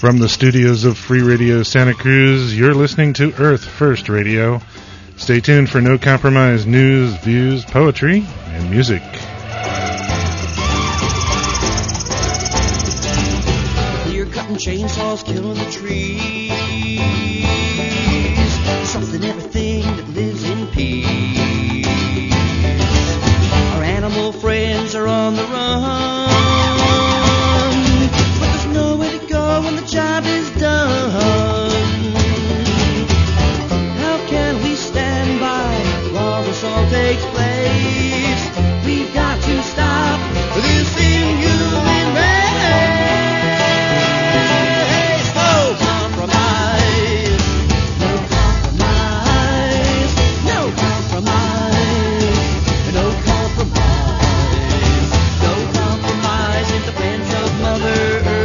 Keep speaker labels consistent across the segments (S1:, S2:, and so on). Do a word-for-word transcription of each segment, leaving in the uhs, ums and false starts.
S1: From the studios of Free Radio Santa Cruz, you're listening to Earth First Radio. Stay tuned for No Compromise news, views, poetry, and music.
S2: You're cutting chainsaws, killing the trees, something everything that lives in peace. Our animal friends are on the run, but there's nowhere to go when the job is done. How can we stand by while this all takes place? We've got to stop this inhuman race. No compromise, no compromise, no compromise, no compromise, no compromise in defense of Mother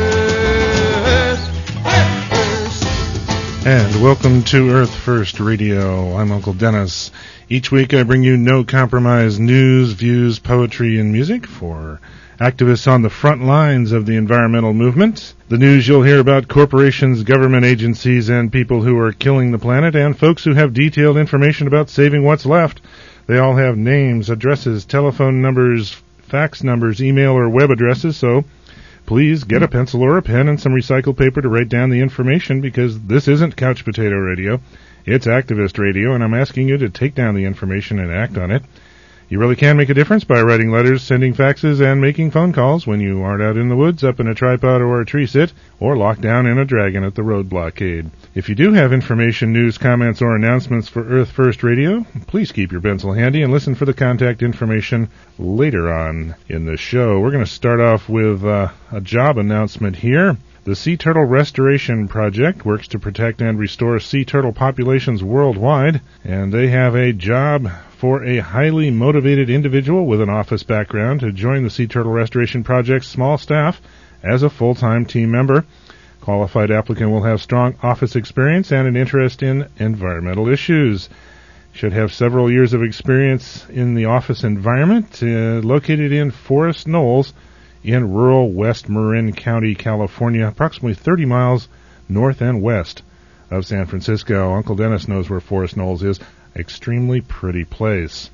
S2: Earth. Earth first.
S1: And welcome to Earth First Radio. I'm Uncle Dennis. Each week I bring you no compromise news, views, poetry, and music for activists on the front lines of the environmental movement. The news you'll hear about corporations, government agencies, and people who are killing the planet, and folks who have detailed information about saving what's left. They all have names, addresses, telephone numbers, fax numbers, email, or web addresses, so please get a pencil or a pen and some recycled paper to write down the information, because this isn't couch potato radio. It's activist radio, and I'm asking you to take down the information and act on it. You really can make a difference by writing letters, sending faxes, and making phone calls when you aren't out in the woods, up in a tripod or a tree sit, or locked down in a dragon at the road blockade. If you do have information, news, comments, or announcements for Earth First Radio, please keep your pencil handy and listen for the contact information later on in the show. We're going to start off with uh, a job announcement here. The Sea Turtle Restoration Project works to protect and restore sea turtle populations worldwide, and they have a job for a highly motivated individual with an office background to join the Sea Turtle Restoration Project's small staff as a full-time team member. Qualified applicant will have strong office experience and an interest in environmental issues. Should have several years of experience in the office environment, uh, located in Forest Knolls, in rural West Marin County, California, approximately thirty miles north and west of San Francisco. Uncle Dennis knows where Forest Knolls is. Extremely pretty place.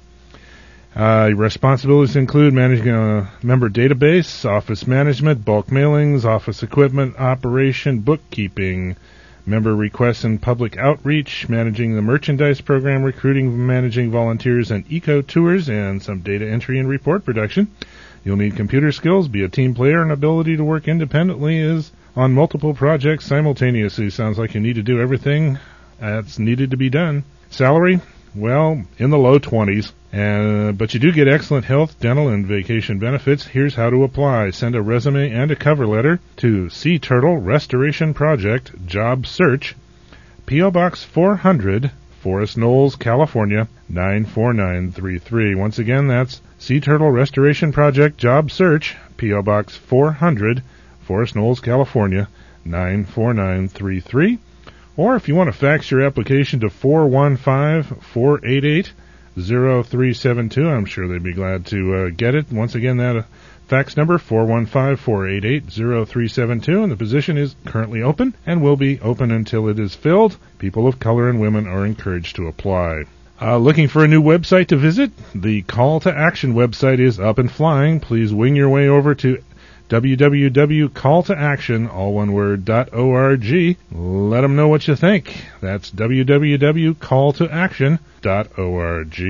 S1: Uh, responsibilities include managing a member database, office management, bulk mailings, office equipment operation, bookkeeping, member requests and public outreach, managing the merchandise program, recruiting, managing volunteers and eco-tours, and some data entry and report production. You'll need computer skills, be a team player, and ability to work independently is on multiple projects simultaneously. Sounds like you need to do everything that's needed to be done. Salary? Well, in the low twenties. Uh, but you do get excellent health, dental, and vacation benefits. Here's how to apply. Send a resume and a cover letter to Sea Turtle Restoration Project Job Search, P O. Box four hundred, Forest Knolls, California, nine four nine three three. Once again, that's Sea Turtle Restoration Project Job Search, P O. Box four hundred, Forest Knolls, California, nine four nine three three. Or if you want to fax your application to four one five, four eight eight, zero three seven two, I'm sure they'd be glad to uh, get it. Once again, that uh, fax number, four one five, four eight eight, zero three seven two, and the position is currently open and will be open until it is filled. People of color and women are encouraged to apply. Uh, looking for a new website to visit? The Call to Action website is up and flying. Please wing your way over to w w w dot call to action, all one word, dot org. Let them know what you think. That's w w w dot call to action dot org.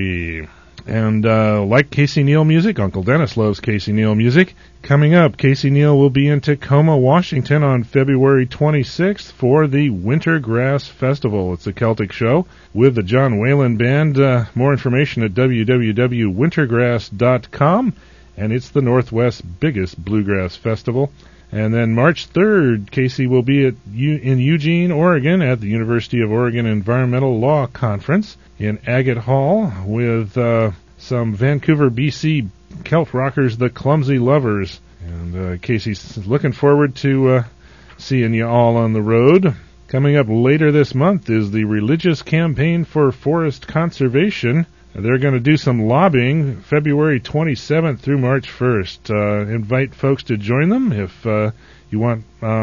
S1: And uh, like Casey Neal music, Uncle Dennis loves Casey Neal music. Coming up, Casey Neal will be in Tacoma, Washington on February twenty-sixth for the Wintergrass Festival. It's a Celtic show with the John Whalen Band. Uh, more information at w w w dot wintergrass dot com. And it's the Northwest's biggest bluegrass festival. And then March third, Casey will be at U- in Eugene, Oregon at the University of Oregon Environmental Law Conference in Agate Hall with uh, some Vancouver, B C Celt rockers, the Clumsy Lovers. And uh, Casey's looking forward to uh, seeing you all on the road. Coming up later this month is the Religious Campaign for Forest Conservation. They're going to do some lobbying February twenty-seventh through March first. Uh, invite folks to join them if uh, you want um,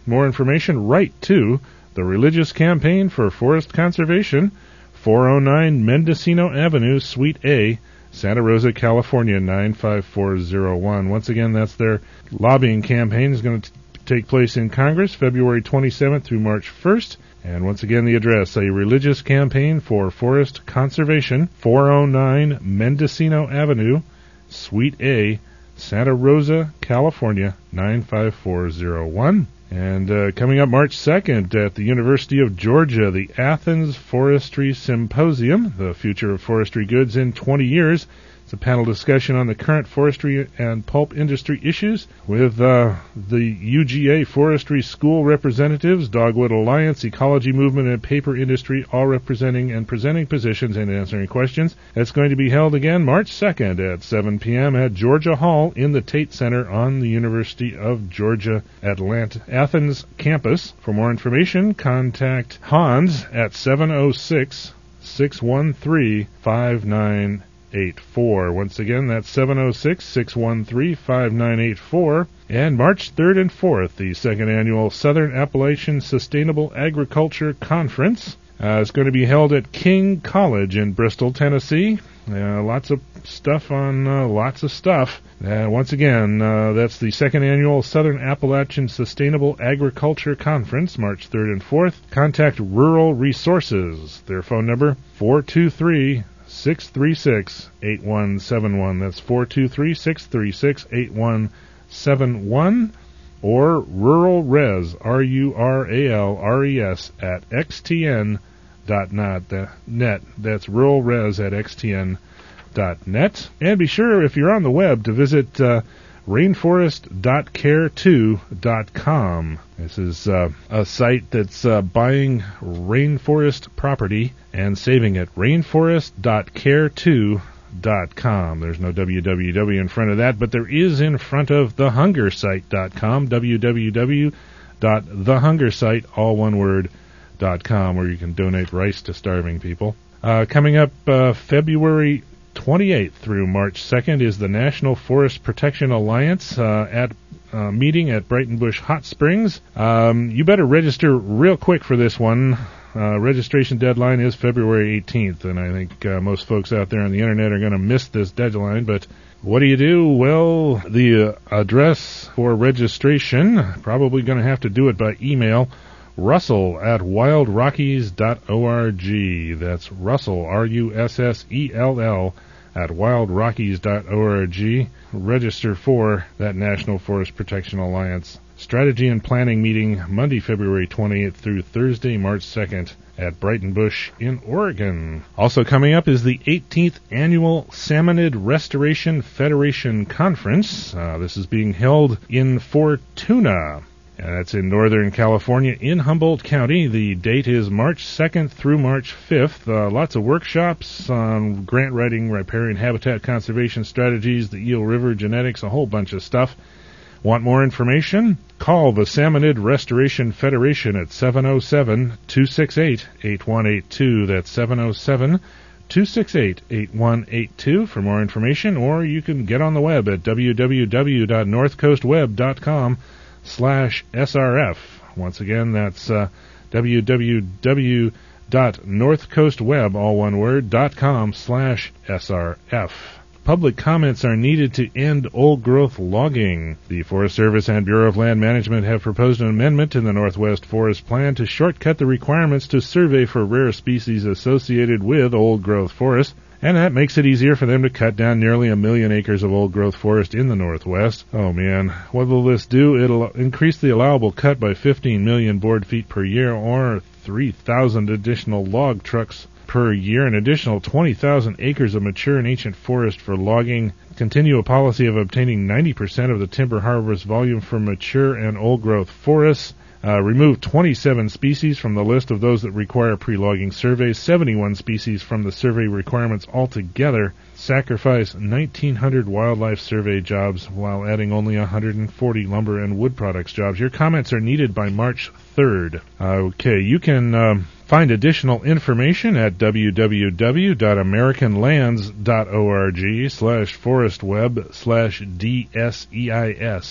S1: more information, write to the Religious Campaign for Forest Conservation, four oh nine Mendocino Avenue, Suite A, Santa Rosa, California, nine five four zero one. Once again, that's their lobbying campaign. Is going to take place in Congress February twenty-seventh through March first. And once again, the address, a Religious Campaign for Forest Conservation, four oh nine Mendocino Avenue, Suite A, Santa Rosa, California, nine five four zero one. And uh, coming up March second at the University of Georgia, the Athens Forestry Symposium, the future of forestry goods in twenty years. It's a panel discussion on the current forestry and pulp industry issues with uh, the U G A Forestry School representatives, Dogwood Alliance, Ecology Movement, and Paper Industry, all representing and presenting positions and answering questions. It's going to be held again March second at seven p.m. at Georgia Hall in the Tate Center on the University of Georgia Atlanta Athens campus. For more information, contact Hans at seven oh six, six one three, five nine eight four. Once again, that's seven oh six, six one three, five nine eight four. And March third and fourth, the second annual Southern Appalachian Sustainable Agriculture Conference uh, is going to be held at King College in Bristol, Tennessee. Uh, lots of stuff on uh, lots of stuff. Uh, once again, uh, that's the second annual Southern Appalachian Sustainable Agriculture Conference, March third and fourth. Contact Rural Resources. Their phone number, four two three, six three six, eight one seven one. That's four two three, six three six, eight one seven one. Or Rural Res, R U R A L R E S, at x t n dot net. That's Rural Res at x t n dot net. And be sure, if you're on the web, to visit uh, rainforest dot care two dot com. This is uh, a site that's uh, buying rainforest property and saving it. rainforest dot care two dot com. There's no W W W in front of that, but there is in front of the hunger site dot com, w w w dot the hunger site, all one word, dot com, where you can donate rice to starving people. Uh, coming up uh, February twenty-eighth through March second is the National Forest Protection Alliance uh, at uh, meeting at Brighton Bush Hot Springs. Um, you better register real quick for this one. Uh, registration deadline is February eighteenth, and I think uh, most folks out there on the internet are going to miss this deadline, but what do you do? Well, the uh, address for registration, probably going to have to do it by email, Russell at wild rockies dot org. That's Russell, R U S S E L L, at wild rockies dot org. Register for that National Forest Protection Alliance Strategy and Planning Meeting Monday, February twenty-eighth through Thursday, March second at Brighton Bush in Oregon. Also coming up is the eighteenth Annual Salmonid Restoration Federation Conference. Uh, this is being held in Fortuna. And that's in Northern California in Humboldt County. The date is March second through March fifth. Uh, lots of workshops on grant writing, riparian habitat conservation strategies, the Eel River genetics, a whole bunch of stuff. Want more information? Call the Salmonid Restoration Federation at seven oh seven, two six eight, eight one eight two. That's seven oh seven, two six eight, eight one eight two for more information, or you can get on the web at w w w dot north coast web dot com slash S R F. Once again, that's uh, w w w dot north coast web, all one word, dot com slash S R F. Public comments are needed to end old-growth logging. The Forest Service and Bureau of Land Management have proposed an amendment in the Northwest Forest Plan to shortcut the requirements to survey for rare species associated with old-growth forest, and that makes it easier for them to cut down nearly a million acres of old-growth forest in the Northwest. Oh, man. What will this do? It'll increase the allowable cut by fifteen million board feet per year, or three thousand additional log trucks per year, an additional twenty thousand acres of mature and ancient forest for logging, continue a policy of obtaining ninety percent of the timber harvest volume from mature and old-growth forests, uh, remove twenty-seven species from the list of those that require pre-logging surveys, seventy-one species from the survey requirements altogether, sacrifice nineteen hundred wildlife survey jobs while adding only one hundred forty lumber and wood products jobs. Your comments are needed by March third. Okay, you can um, find additional information at w w w dot american lands dot org slash forestweb slash D S E I S.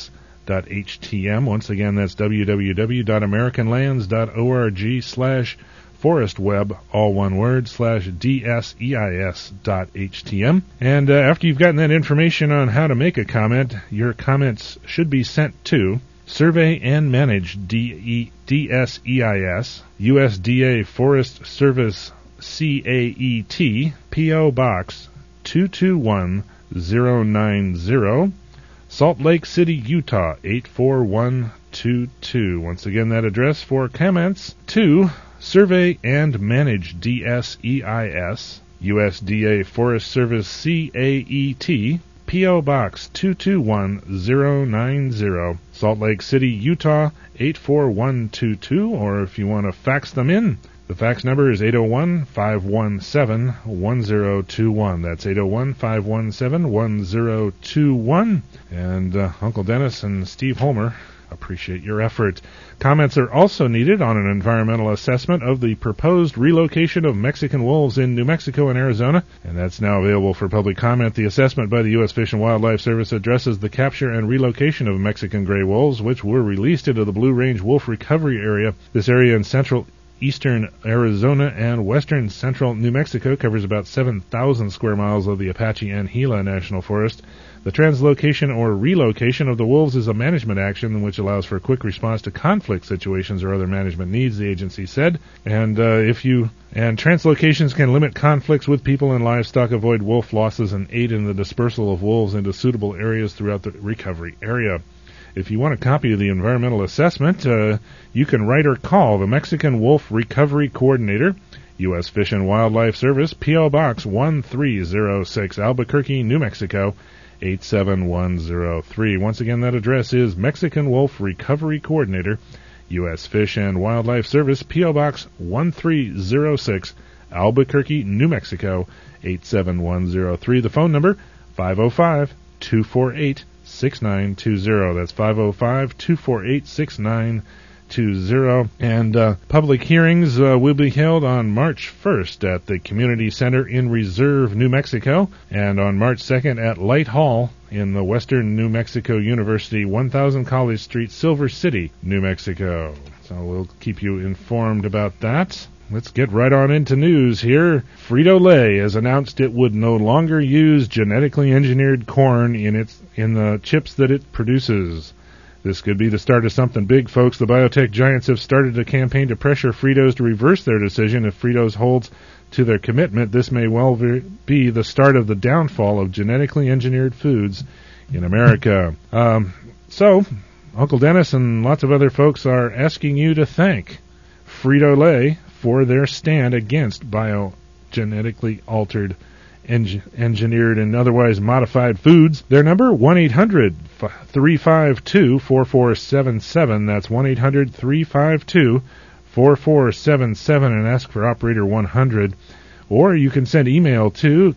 S1: dot h t m. Once again, that's w w w dot american lands dot org slash forest web, all one word, slash D S E I S dot H T M. And uh, after you've gotten that information on how to make a comment, your comments should be sent to Survey and Manage D S E I S, U S D A Forest Service C A E T, P O Box two two one zero nine zero, Salt Lake City, Utah eight four one two two. Once again, that address for comments to Survey and Manage D S E I S, U S D A Forest Service C A E T, P O Box two two one zero nine zero, Salt Lake City, Utah eight four one two two, or if you want to fax them in, the fax number is eight oh one, five one seven, one oh two one. That's eight oh one, five one seven, one oh two one. And uh, Uncle Dennis and Steve Homer appreciate your effort. Comments are also needed on an environmental assessment of the proposed relocation of Mexican wolves in New Mexico and Arizona, and that's now available for public comment. The assessment by the U S Fish and Wildlife Service addresses the capture and relocation of Mexican gray wolves, which were released into the Blue Range Wolf Recovery Area. This area in central eastern Arizona and western central New Mexico covers about seven thousand square miles of the Apache and Gila National Forest. The translocation or relocation of the wolves is a management action which allows for a quick response to conflict situations or other management needs, the agency said. And uh, if you and translocations can limit conflicts with people and livestock, avoid wolf losses, and aid in the dispersal of wolves into suitable areas throughout the recovery area. If you want a copy of the environmental assessment, uh, you can write or call the Mexican Wolf Recovery Coordinator, U S Fish and Wildlife Service, P O Box one three oh six, Albuquerque, New Mexico, eight seven one oh three. Once again, that address is Mexican Wolf Recovery Coordinator, U S Fish and Wildlife Service, P O Box one three oh six, Albuquerque, New Mexico, eight seven one oh three. The phone number, five oh five, two four eight, six nine two zero. That's five oh five, two four eight, six nine two zero. And uh, public hearings uh, will be held on March first at the Community Center in Reserve, New Mexico, and on March second at Light Hall in the Western New Mexico University, one thousand College Street, Silver City, New Mexico. So we'll keep you informed about that. Let's get right on into news here. Frito-Lay has announced it would no longer use genetically engineered corn in its in the chips that it produces. This could be the start of something big, folks. The biotech giants have started a campaign to pressure Fritos to reverse their decision. If Fritos holds to their commitment, this may well be the start of the downfall of genetically engineered foods in America. Um, so, Uncle Dennis and lots of other folks are asking you to thank Frito-Lay for their stand against biogenetically altered, eng- engineered, and otherwise modified foods. Their number, one eight hundred, three five two, four four seven seven. That's one eight hundred, three five two, four four seven seven, and ask for operator one hundred. Or you can send email to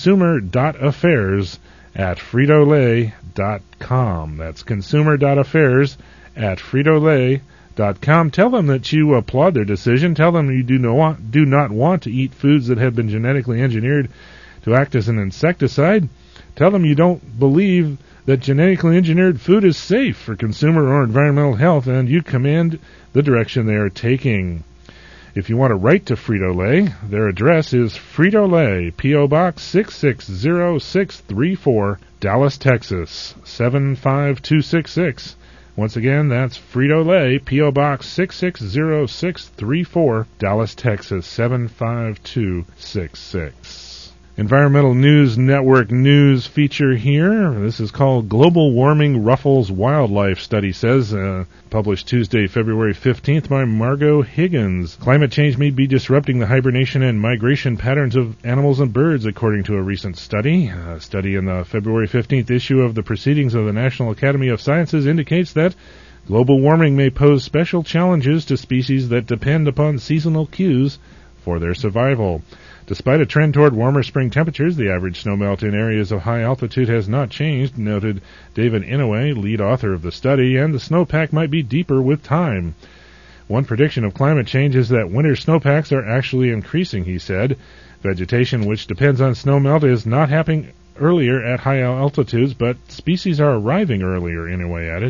S1: consumer.affairs at fritolay dot com. That's consumer.affairs at fritolay dot com. Dot com. Tell them that you applaud their decision. Tell them you do not want, do not want to eat foods that have been genetically engineered to act as an insecticide. Tell them you don't believe that genetically engineered food is safe for consumer or environmental health, and you commend the direction they are taking. If you want to write to Frito-Lay, their address is Frito-Lay, P O Box six six oh six three four, Dallas, Texas, seven five two six six. Once again, that's Frito-Lay, P O Box six six oh six three four, Dallas, Texas, seven five two six six. Environmental News Network news feature here. This is called Global Warming Ruffles Wildlife, study says, uh, published Tuesday, February fifteenth by Margot Higgins. Climate change may be disrupting the hibernation and migration patterns of animals and birds, according to a recent study. A study in the February fifteenth issue of the Proceedings of the National Academy of Sciences indicates that global warming may pose special challenges to species that depend upon seasonal cues for their survival. Despite a trend toward warmer spring temperatures, the average snowmelt in areas of high altitude has not changed, noted David Inouye, lead author of the study, and the snowpack might be deeper with time. One prediction of climate change is that winter snowpacks are actually increasing, he said. Vegetation, which depends on snowmelt, is not happening earlier at high altitudes, but species are arriving earlier, Inouye added.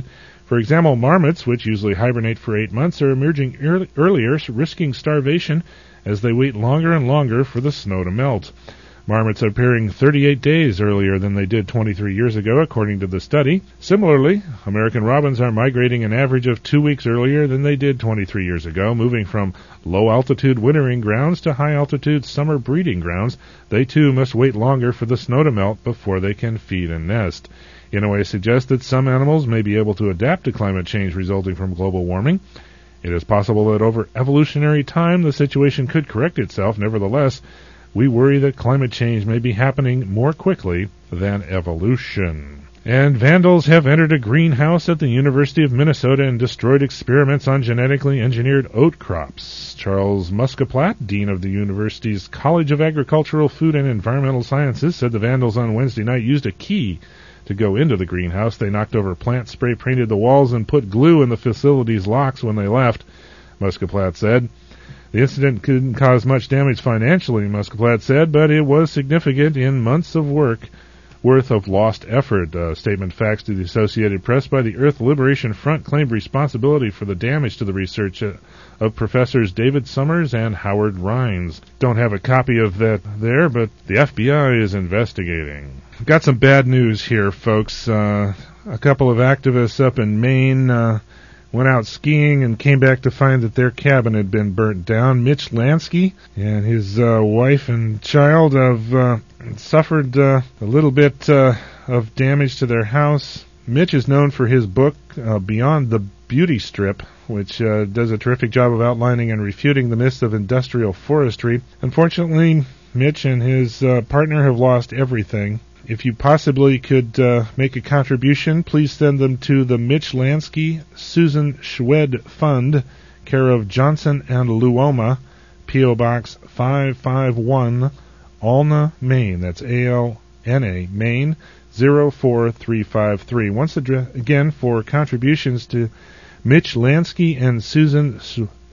S1: For example, marmots, which usually hibernate for eight months, are emerging early, earlier, risking starvation as they wait longer and longer for the snow to melt. Marmots are appearing thirty-eight days earlier than they did twenty-three years ago, according to the study. Similarly, American robins are migrating an average of two weeks earlier than they did twenty-three years ago, moving from low-altitude wintering grounds to high-altitude summer breeding grounds. They, too, must wait longer for the snow to melt before they can feed and nest. Inouye suggests that some animals may be able to adapt to climate change resulting from global warming. It is possible that over evolutionary time the situation could correct itself. Nevertheless, we worry that climate change may be happening more quickly than evolution. And vandals have entered a greenhouse at the University of Minnesota and destroyed experiments on genetically engineered oat crops. Charles Muscaplat, dean of the university's College of Agricultural, Food, and Environmental Sciences, said the vandals on Wednesday night used a key to go into the greenhouse. They knocked over plants, spray painted the walls, and put glue in the facility's locks when they left, Muscaplat said. The incident couldn't cause much damage financially, Muscaplat said, but it was significant in months of work worth of lost effort. A statement faxed to the Associated Press by the Earth Liberation Front claimed responsibility for the damage to the research of Professors David Summers and Howard Rhines. Don't have a copy of that there, but the F B I is investigating. Got some bad news here, folks. Uh, a couple of activists up in Maine uh, went out skiing and came back to find that their cabin had been burnt down. Mitch Lansky and his uh, wife and child have uh, suffered uh, a little bit uh, of damage to their house. Mitch is known for his book, uh, Beyond the Beauty Strip, which uh, does a terrific job of outlining and refuting the myths of industrial forestry. Unfortunately, Mitch and his uh, partner have lost everything. If you possibly could uh, make a contribution, please send them to the Mitch Lansky Susan Schwed Fund, care of Johnson and Luoma, P O. Box five five one, Alna, Maine. That's A L N A, Maine, zero four three five three. Once again, for contributions to Mitch Lansky and Susan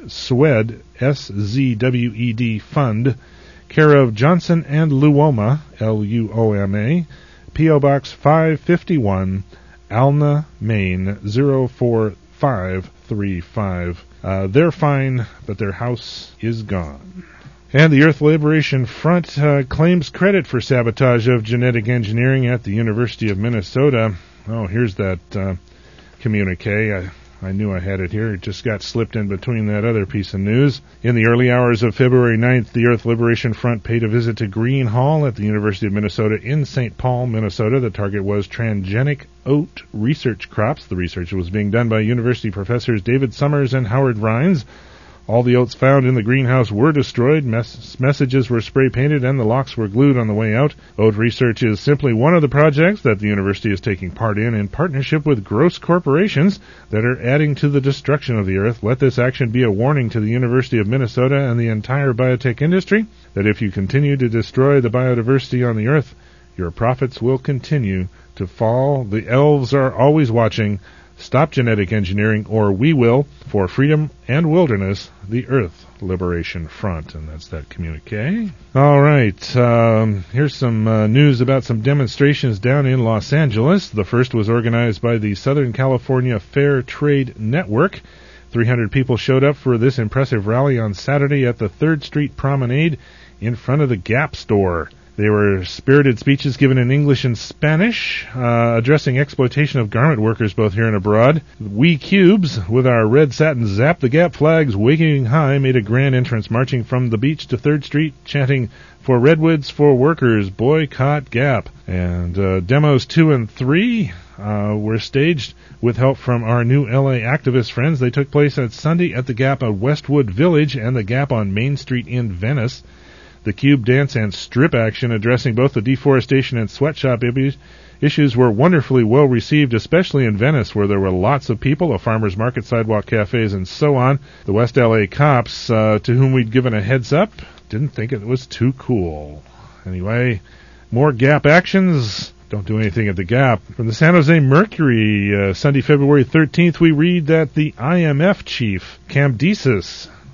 S1: Swed, S Z W E D Fund, care of Johnson and Luoma, L U O M A, P O. Box five fifty-one, Alna, Maine, zero four five three five. Uh, they're fine, but their house is gone. And the Earth Liberation Front uh, claims credit for sabotage of genetic engineering at the University of Minnesota. Oh, here's that uh, communique. I, I knew I had it here. It just got slipped in between that other piece of news. In the early hours of February ninth, the Earth Liberation Front paid a visit to Green Hall at the University of Minnesota in Saint Paul, Minnesota. The target was transgenic oat research crops. The research was being done by university professors David Summers and Howard Rhines. All the oats found in the greenhouse were destroyed, mes- messages were spray-painted, and the locks were glued on the way out. Oat research is simply one of the projects that the university is taking part in in partnership with gross corporations that are adding to the destruction of the earth. Let this action be a warning to the University of Minnesota and the entire biotech industry that if you continue to destroy the biodiversity on the earth, your profits will continue to fall. The elves are always watching. Stop genetic engineering, or we will. For freedom and wilderness, the Earth Liberation Front. And that's that communique. All right, um, here's some uh, news about some demonstrations down in Los Angeles. The first was organized by the Southern California Fair Trade Network. three hundred people showed up for this impressive rally on Saturday at the third Street Promenade in front of the Gap store. They were spirited speeches given in English and Spanish, uh, addressing exploitation of garment workers both here and abroad. We Cubes, with our red satin Zap the Gap flags waving high, made a grand entrance, marching from the beach to third Street, chanting, "For Redwoods, for Workers, Boycott Gap." And uh, demos two and three uh, were staged with help from our new L A activist friends. They took place at Sunday at the Gap at Westwood Village and the Gap on Main Street in Venice. The cube dance and strip action addressing both the deforestation and sweatshop issues were wonderfully well received, especially in Venice, where there were lots of people, a farmer's market, sidewalk cafes, and so on. The West L A cops, uh, to whom we'd given a heads up, didn't think it was too cool. Anyway, more Gap actions. Don't do anything at the Gap. From the San Jose Mercury, uh, Sunday, February thirteenth, we read that the I M F chief, Cambyses,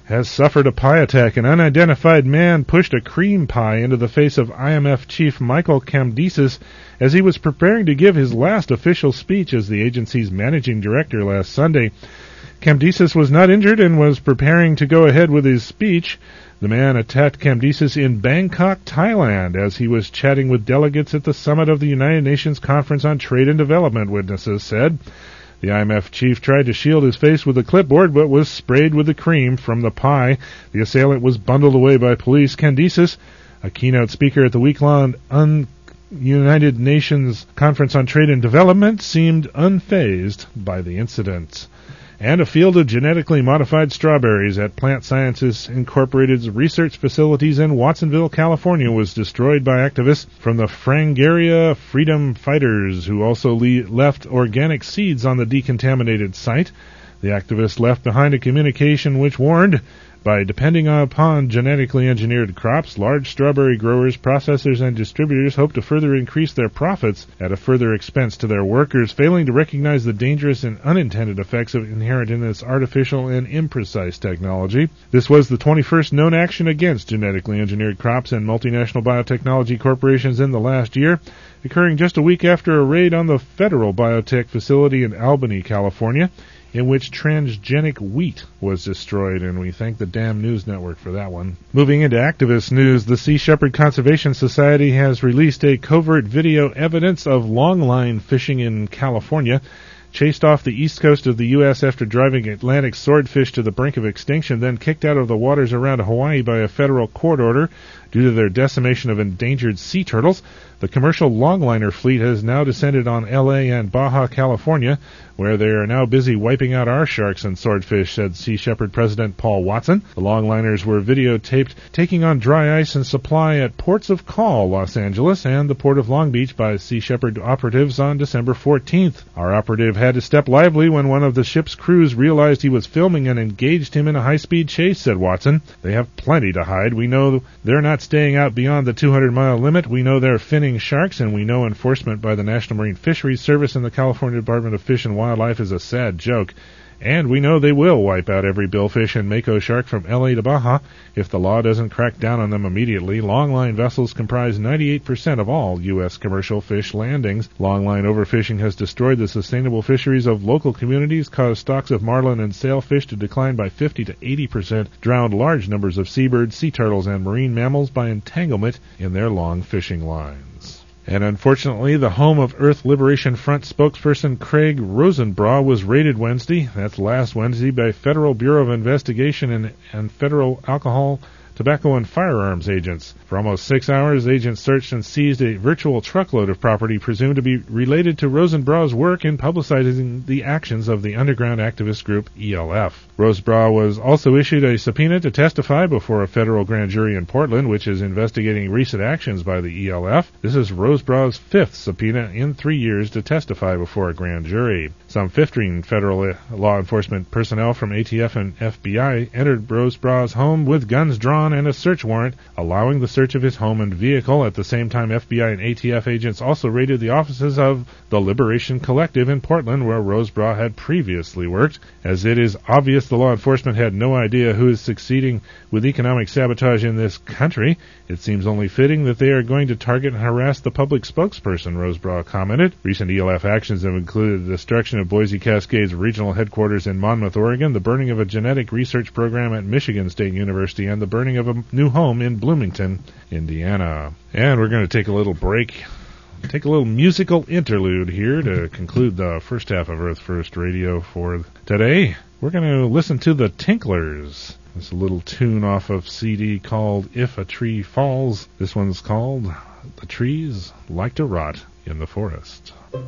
S1: has suffered a pie attack. An unidentified man pushed a cream pie into the face of I M F chief Michael Kamdisis as he was preparing to give his last official speech as the agency's managing director last Sunday. Kamdisis was not injured and was preparing to go ahead with his speech. The man attacked Kamdisis in Bangkok, Thailand, as he was chatting with delegates at the summit of the United Nations Conference on Trade and Development, witnesses said. The I M F chief tried to shield his face with a clipboard, but was sprayed with the cream from the pie. The assailant was bundled away by police. Kamdisis, a keynote speaker at the week-long Un- United Nations Conference on Trade and Development, seemed unfazed by the incident. And a field of genetically modified strawberries at Plant Sciences Incorporated's research facilities in Watsonville, California, was destroyed by activists from the Frangaria Freedom Fighters, who also le- left organic seeds on the decontaminated site. The activists left behind a communication which warned, by depending upon genetically engineered crops, large strawberry growers, processors, and distributors hope to further increase their profits at a further expense to their workers, failing to recognize the dangerous and unintended effects of inherent in this artificial and imprecise technology. This was the twenty-first known action against genetically engineered crops and multinational biotechnology corporations in the last year, occurring just a week after a raid on the federal biotech facility in Albany, California, in which transgenic wheat was destroyed, and we thank the damn news network for that one. Moving into activist news, the Sea Shepherd Conservation Society has released a covert video evidence of longline fishing in California. Chased off the east coast of the U S after driving Atlantic swordfish to the brink of extinction, then kicked out of the waters around Hawaii by a federal court order due to their decimation of endangered sea turtles, the commercial longliner fleet has now descended on L A and Baja California, where they are now busy wiping out our sharks and swordfish, said Sea Shepherd President Paul Watson. The longliners were videotaped taking on dry ice and supply at ports of call, Los Angeles, and the port of Long Beach by Sea Shepherd operatives on December fourteenth. Our operative had to step lively when one of the ship's crews realized he was filming and engaged him in a high-speed chase, said Watson. They have plenty to hide. We know they're not staying out beyond the two hundred mile limit. We know they're finning sharks, and we know enforcement by the National Marine Fisheries Service and the California Department of Fish and Wildlife is a sad joke. And we know they will wipe out every billfish and mako shark from L A to Baja if the law doesn't crack down on them immediately. Longline vessels comprise ninety-eight percent of all U S commercial fish landings. Longline overfishing has destroyed the sustainable fisheries of local communities, caused stocks of marlin and sailfish to decline by fifty to eighty percent, drowned large numbers of seabirds, sea turtles, and marine mammals by entanglement in their long fishing lines. And unfortunately, the home of Earth Liberation Front spokesperson Craig Rosenbrough was raided Wednesday, that's last Wednesday, by Federal Bureau of Investigation and, and Federal Alcohol, Tobacco, and Firearms agents. For almost six hours, agents searched and seized a virtual truckload of property presumed to be related to Rosenbrough's work in publicizing the actions of the underground activist group E L F. Rosenbrough was also issued a subpoena to testify before a federal grand jury in Portland, which is investigating recent actions by the E L F. This is Rosenbrough's fifth subpoena in three years to testify before a grand jury. Some fifteen federal law enforcement personnel from A T F and F B I entered Rosenbrough's home with guns drawn and a search warrant, allowing the search of his home and vehicle. At the same time, F B I and A T F agents also raided the offices of the Liberation Collective in Portland, where Rosenbrough had previously worked. As it is obvious the law enforcement had no idea who is succeeding with economic sabotage in this country, it seems only fitting that they are going to target and harass the public spokesperson, Rosenbrough commented. Recent E L F actions have included the destruction of Boise Cascades regional headquarters in Monmouth, Oregon, the burning of a genetic research program at Michigan State University, and the burning of a new home in Bloomington, Indiana. And we're going to take a little break, take a little musical interlude here to conclude the first half of Earth First Radio for today. We're going to listen to the Tinklers. It's a little tune off of C D called If a Tree Falls. This one's called The Trees Like to Rot in the Forest.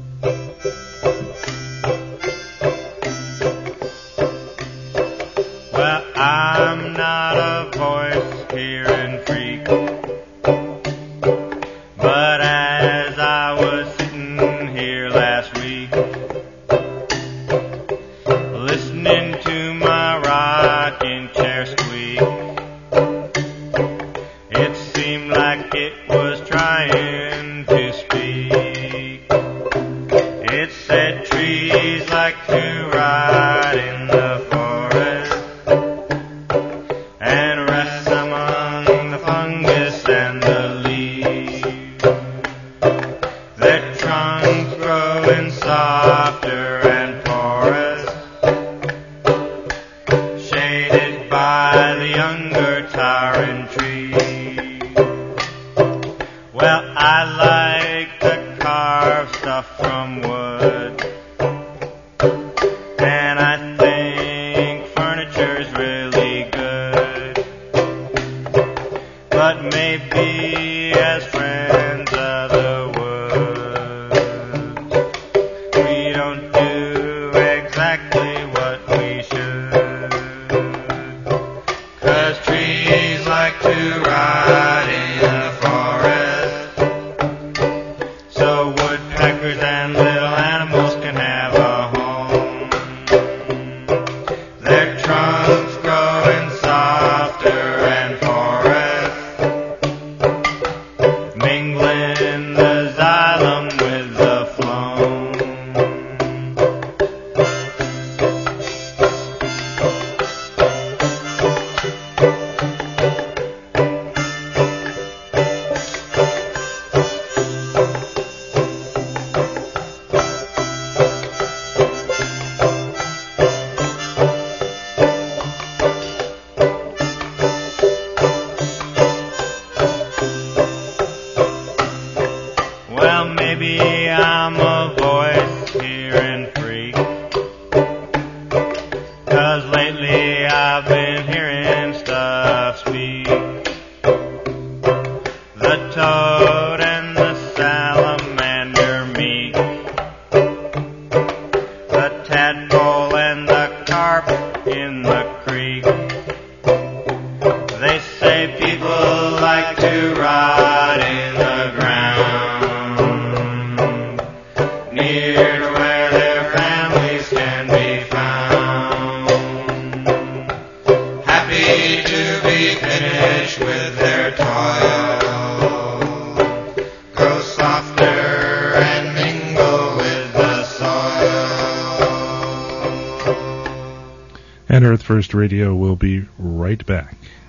S3: Well, I'm not a voice-hearing freak, but as I was sitting here last week, listening to my rocking chair squeak, it seemed like it was trying to speak. It said trees like to ride in the forest, Well, I like to carve stuff from wood, and I think furniture's really good. But maybe as friends of the woods, we don't do exactly what we should. 'Cause trees like to rot in the forest, so woodpeckers and little animals can have a home. Their trunks growing softer and forest, mingling the xylem with the phloem. Well, maybe I'm a voice hearing freak, 'cause lately I've been hearing stuff speak. The toad and the salamander meek, the tadpole and the carp in the creek. They say people like to rot in the ground, near to where their families can be found. Happy to be finished with their toil, grow softer and mingle with the soil.
S1: And Earth First Radio will be right back.